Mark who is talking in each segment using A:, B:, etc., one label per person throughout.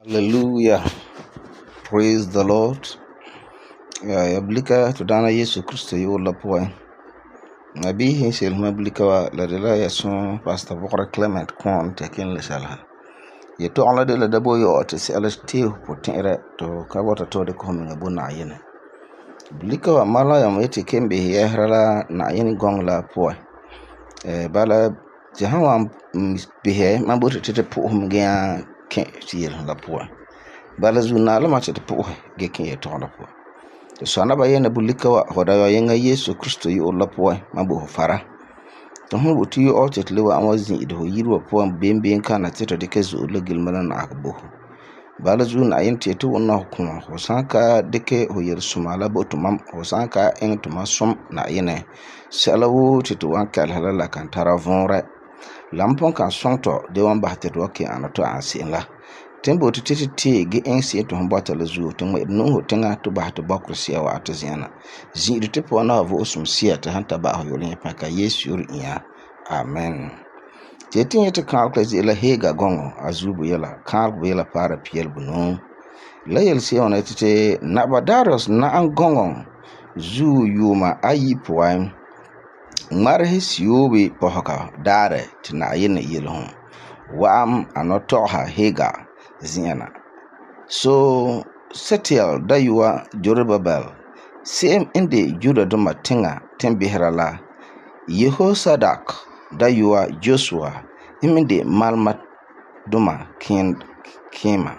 A: Hallelujah. Praise the Lord. Ya blika to dana Yesu Kristo yo lapoa. Nabi hinsel mablika wa la de la yason Pastor Bokra Clement kon tekin le sala. Ye to ala de la dabo yo to se ala steel potere to kabota to de ko mi ngabo na yene. Blika wa mala ya mwete kembe ya hrala na yene gong la poa. Bala jahanwa bihe mabote tete po mgea ke tiel la poa. Bala zuna la machete po gekin ye to la poa. So anaba yena bulika wa hoda yenga Yesu Kristo yi olapo mabu fara to hu butu yi otetle wa amazin ido yirwa po bembe kana tete de kezu legil manan akbo bala zun ayin tetu wonna hukuma hosanka deke hoyer sumala botu mam hosanka en to masum na yene salawu tetu wanka halala kan taravonre lampon kan sonto de wan bahte do ke anato ansinla tembo tete ge ensi to mbata la zu to no hotenga to ba to bakursiya wa ataziana zi de po na vo osum sia ta hanta ba hoyolin paka Yesu yuri iya amen tetin yete kan ko zi la hega gongo azubu yala kan yala para piel buno la yel si ona tete na badaros na an gongo zu yuma ayi poem mar hisiyobe pohaka dare tina yene yelhon wa am anotoha hega ziana so setial dayuwa Jorobabel same inde juda duma tinga tembihrala Yehosadak dayuwa Joshua iminde malmat duma kima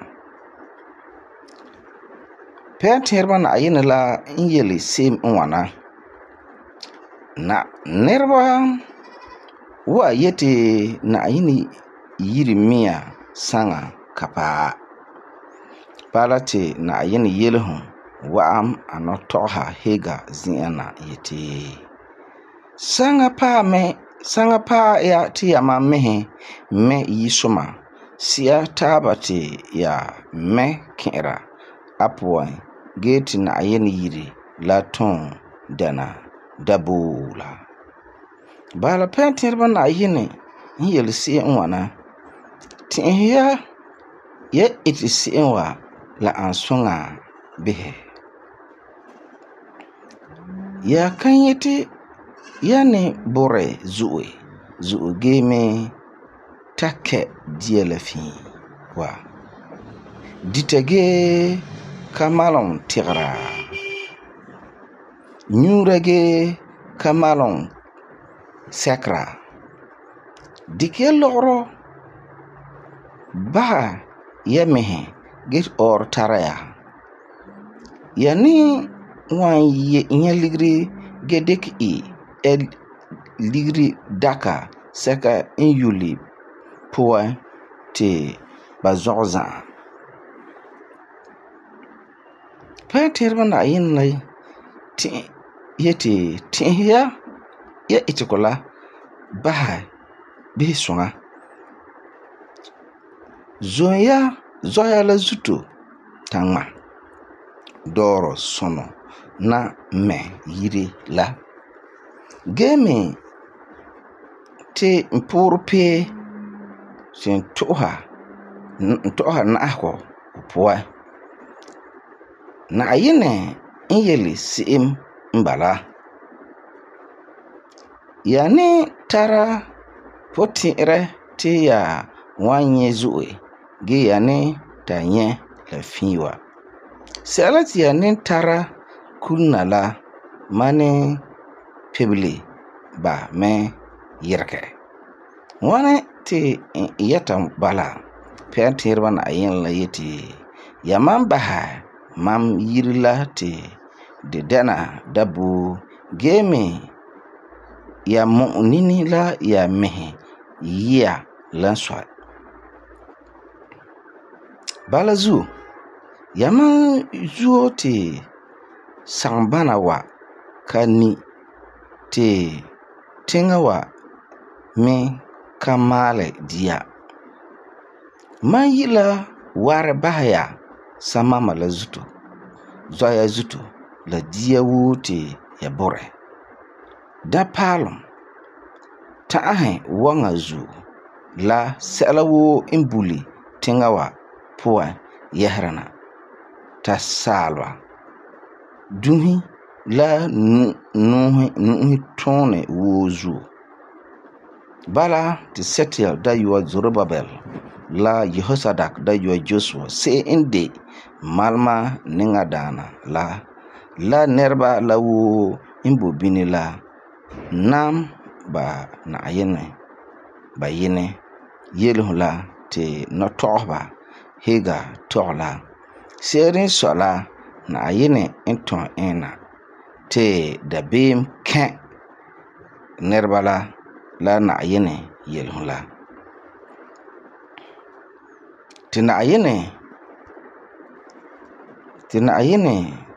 A: penterba na ayina la inyeli same nwana na nerba wa yete na ayini yiri miya sanga kapa palate na ayini yelhum wa anotoha hega ziana yete sanga pa ya ti ya mamehe me yisuma siya tabate ya me kera apwa gate na ayini yiri laton dana dabula bala penterba na ayini yel si nwana tinhiya ya itisi wa la ansonga bihe ya kanyete yani bore zuwe game take dielefi wa ditage kamalon tigra nyurage kamalon sakra dike loro ba yemehe get or taraya yani wan ye ligri gedek el ligri daka saka inyuli poa te bazoza paterba na yin lai ti yete tiya ya itikola ba bi sunga zoya la zuto tangma doro sono na me yiri la game te mpurpe sin toha na ako poa na ayine inyeli sim mbala yani tara potire te ya wanye zuwe ge yani tanye la fiwa salati yani tara kunala mane pebli ba me yirke wane te yata bala pentirba na ayin la yeti yaman baha mam yirla te de dana dabu game ya mu'nini la ya mehe ya lanswa bala zu yaman zuo te sangbana wa kani te tinga wa me kamale dia man yila ware bahaya samama la zuto zoya zuto la dia wuti ya bore da palum ta ahe wanga zu la salawo imbuli tingawa puwa yɛhrana t'a saalba duhi la nuhi tõone woo zuo. Bala tɩ Setiel dayɔa Zorobabel la Yehosadak dayɔa Josua see n de malma niŋa daana la nɛreba la woo n bo bini la nam ba Naayinɛ ba yɩne yelhu la tɩ nɔtɔgba hega tɔg la seed n sɔ la Naayinɛ n tõe ẽena tɩ dabeem kẽ nɛreba la Naayinɛ yelhu la. Tɩ Naayinɛ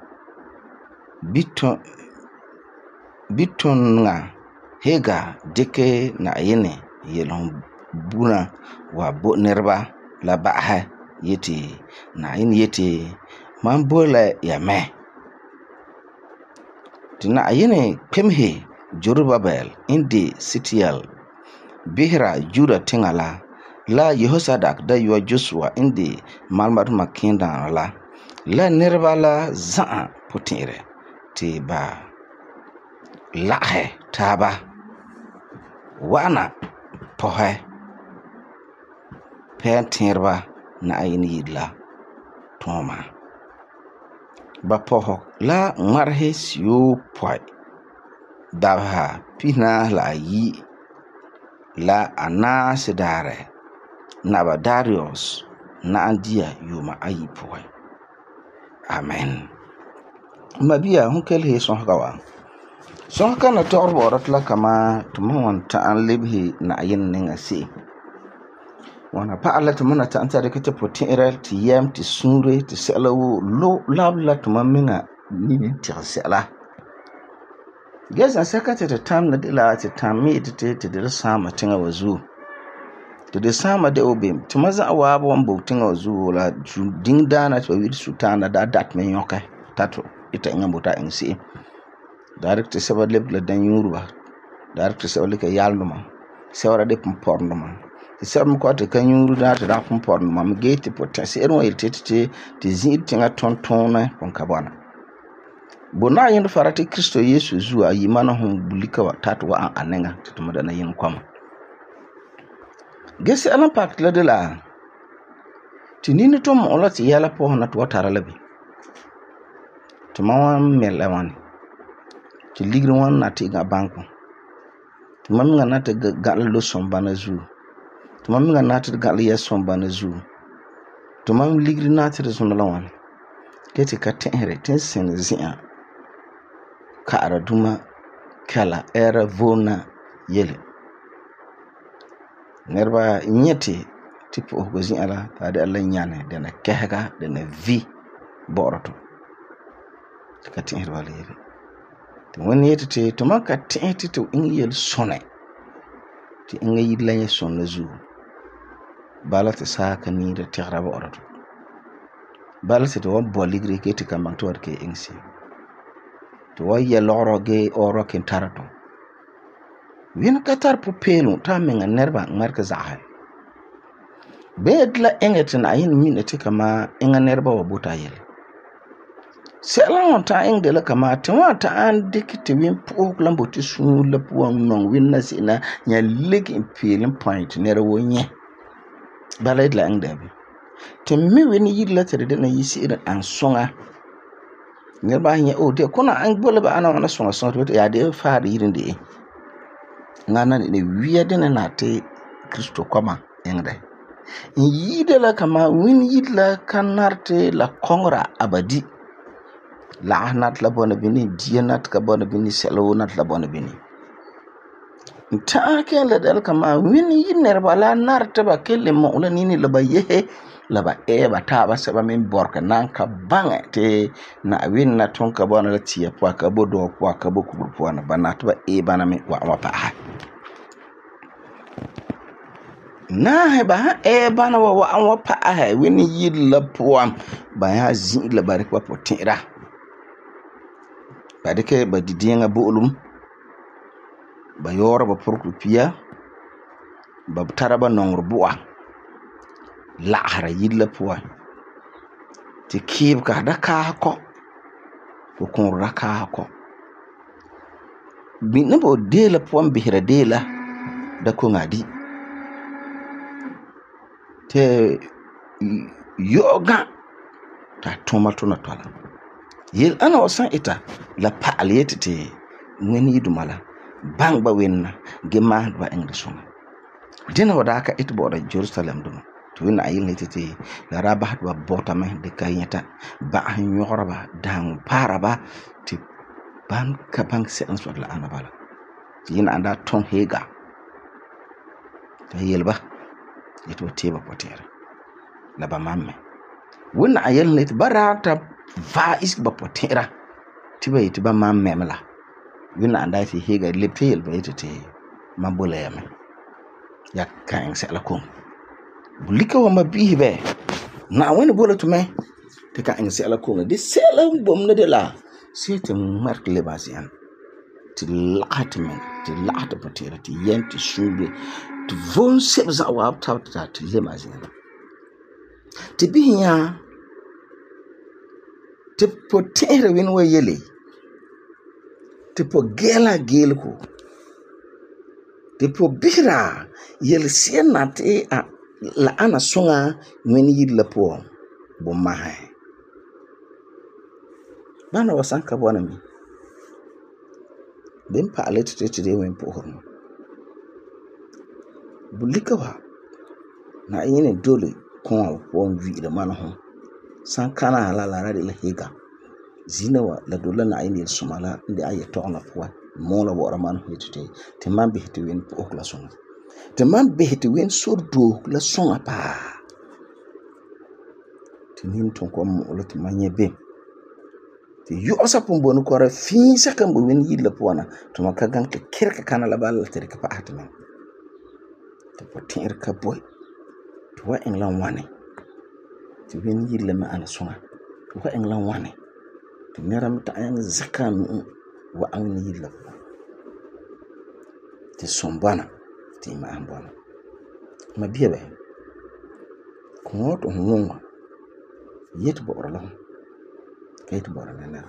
A: bitõnga hega dɩke Naayinɛ yelhu bũna wa bo nɛreba la ba'asɛ yetɩ Naayinɛ yetɩ mam bo la ya mɛ. Tɩ Naayinɛ kpemse Zorobabel n de Setiel bisra Juda tẽngã la Yehosadak dayɔa Josua n de malma dʋma kẽendaanã la nɛreba la zã'a pʋtẽ'ɛrɛ tɩ ba lagsɛ taaba wa'ana pɔsɛ pɛɛntẽerba Naayinɛ yir la tõoma. Ba pɔsg la ŋmaresɛ siyopɔi dabsa pisnaas la ayi la anaasɛ daarɛ naba Darius na'am dia yʋʋma ayi pʋgẽ. Amen. Mabia hon kelsi sõsga wa. Sõsga na tɔgr baoora tɩ la kama tɩ mam wan ta'am lebsi Naayinɛ niŋa se'em. Wana pa'al la tɩ mam na ta'am tara dɩkɛ tɩ pʋtẽ'ɛrɛ tɩ yɛm tɩ sũure tɩ sɛla woo lab la tɩ mam miŋa nini tɩg sɛla. Gɛsã sɛka tɩ tɩ tãmda de la tɩ tãm mi tɩ tɩ de sãama tẽngã wa zuo. Tɩ de sãama de o bem tɩ ma za'a waab wan bo tẽngã wa zuo la dĩng daana tɩ ba wil sũ-tãanda daa dat me yõkɛ tato ita ĩngã bota ĩng se'em. Daa rɩk tɩ sɛba lebg la dã-yũurba, daa rɩk tɩ sɛba lika yaldmã, sɛbra de pʋm-pɔrendmã, tɩ sɛb me kɔa tɩ ka yũuru daa tɩ daa pʋm-pɔrendmã me gee tɩ pʋtẽ-se'er wã yel tɩ zĩ'ir tẽngã tõn-tõonɛ pʋn ka bɔna. Bo Naayinɛ fara tɩ Kristo Yesu zuo a yɩ mana fõn bulika wa tat wa a nengã tɩ tʋma dana yĩng kɔma. Ges sɛla n pak tɩ la de la tɩ nini tʋm mɔ'ɔ la tɩ yɛla pɔsena tɩ wa tara la be. Tɩ ma wan me la wãne tɩ ligri wãn na tɩ gã bãnkõ. Tɩ ma miŋa na tɩ gã'la lo-sõm bãna zuo. Tɩ ma miŋa na tɩ gã'la yɛ-sõm bãna zuo. Tɩ ma ligri na tɩ d zõnd la wãne. Ket tɩ ka tẽsre tɩ n sẽn zĩ'ã ka'ara dũma kɛla ɛɛra voonna yele. Nɛreba yẽ tɩ pʋ'ʋsgɔ zĩ'ã la taa de la yãne dɩna kɛsga dɩna vi bɔ'ɔra tʋ tɩ ka tẽsd bala yele. Tɩ wẽnd yetɩ tɩ mam ka tẽs tɩ tɩ ĩng yel sõne tɩ ĩngã yir la yẽ sõnda zuo. Bala tɩ saaka niira tɛgra bɔ'ɔra tʋ. Bala tɩ wa bɔ ligri ke tɩ kan bãng tɩ wa dɩk ɩng se'em. Tɩ wa yɛ lɔgrɔ gee ɔɔrɔ ken tara tʋ. Wẽnd ka tar pʋ-peelem t'a menga nɛreba ŋmɛrg zagsɛ. Bee d la ẽngẽ tɩ Naayinɛ mina tɩ kama ẽngã nɛreba wa bota yɛle. Sɛla n wan ta'am ẽng de la kama tɩ wã ta'am dɩk tɩ wẽn pʋʋsg la n bo tɩ sũur la puan nong wẽnna se'ena yã lek n peel n põe tɩ nɛra wo yẽ. Bala d la ẽng daabi. Tɩ me wẽnd yir la tɩ d dɩna yɩ-se'ere n sõŋa. Nɛreba yẽ de kʋna n bola ba ana wãna sõŋa tɩ yaa de faad yir n de e. Ngana ne wia dɩne na tɩ Kristo kɔma ẽngdɛ. N yiida la kama wẽnd yir la ka nar tɩ la kõngra abadi. Lags nat la bɔna bini, dia nat ka bɔna bini, sɛla woo nat la bɔna bini. N ta'am kẽ la dɛl kama wẽnd yir nɛreba la nar tɩ ba kell mɔg la nini la ba yese la ba ɛɛba taaba sɛba me bɔrka nan ka bãngɛ tɩ Naawɩn na tõn ka bɔna la tia pʋa ka bo dɔɔ pʋa ka bo kubur pʋa ba na tɩ ba bãna me wa pa'asɛ. Naasẽ ba sãn bãna wa pa'asɛ wẽnd yir la pʋa ba yã zĩ'ir la ba rɩk ba pʋtẽ'ra. Ba dɩkɛ ba di-dẽengã bo'olum, ba yaoora ba pʋrgr pia, ba tara ba nongr bʋ'a lagsra yir la pʋa. ti kiib ka da ka ko ko ra ka ko bi ne bo de la pom bihira de la da ko ngadi te yoga ta tomato na tola yel ana wasan ita la paaliyete te ngeni dumala bangba wenna gema ba engrisona dina wadaka it boda Jerusalem dum to wina ayil ne tete la rabahat wa bota me de kayeta ba nyoraba dang paraba ti ban ka bank se answat la ana bala yina anda ton hega ta yelba yeto teba potera la ba mamme wina ayil ne barata va is ba potera tiba yiti ba mamme mala wina anda ti hega lepte yelba yete mabula yame ya kan se la kom bulika wa mabihi be na wani bola to me te kan se la kom de sela bom na de la c'est mark le basian ti laatmen ti laata potera ti yenti sube ti von sebza wa ta ti le basian ti biya ti potera win wa yele ti po gela gelko ti po bira yel siena ti a la ana songa ngwen yilla po bo mahay bana wasan ka bona mi dem pa alete te de wen po horno bulika wa na yene dole ko won wi da man ho san kana la ra de la hega zina wa la dole na yene sumala inde aye to na po mo la bo man ho te man bi te wen po la songa te man bi te wen sordo la songa pa ti nin ton ko mo lo ti manye be ti yo sa pombo no ko ra fi sa kan bo wen yilla pona to maka gan ke kirka kana la bal te ka paatmen te potir ka boy to wa en lan wane ti wen yilla ma ana songa to wa en lan wane ti neram ta an zakan wa an yilla ti sombana ti ma ambona ma biebe ko to ngonga yet bo orala kayit bo orala na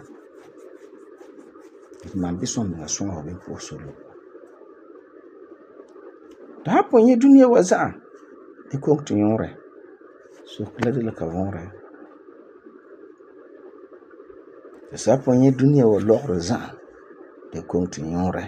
A: man bison na songa be po solo ta ponye dunia waza e ko to yore so kala de la kavonre sa ponye dunia wa lor za de ko to yore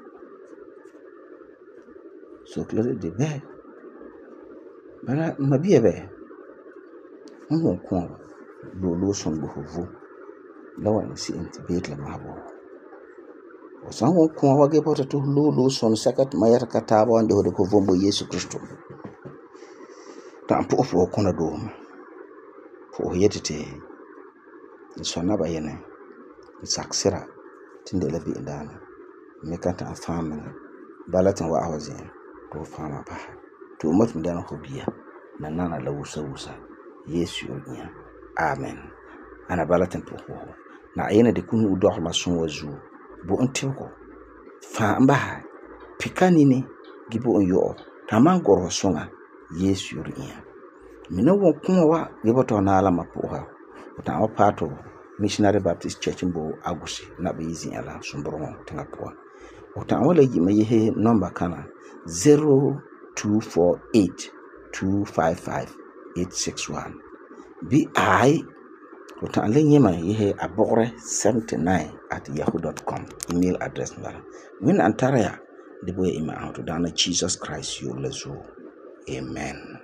A: so kala de be bana mabiebe on ko lo son bo vo lawan si intibet la mabo o sango ko wage poto to lo son sakat mayar kataba wande hode ko vombo Yesu Kristo tampo fo kono do fo yetete sonna ba yene saksira tinde la bi ndana me kanta afama balatan wa awazi to fama ba to mutum da na hobiya nana la wusa Yesu yonya amen ana balatan po na ayena de kunu do ma son wazu bo ontiko fa mba pikani ni gibo onyo taman goro songa Yesu yonya mina won kunwa gibo to na ala mapoha ta o pato missionary baptist church mbo agusi na be yizi ala sumboro tanga po o ta wala yi maye number kana 0248255861 bi o ta le nyema ye abore 79@yahoo.com email address mara win antara ya de boy ima out dana Jesus Christ you lezo amen.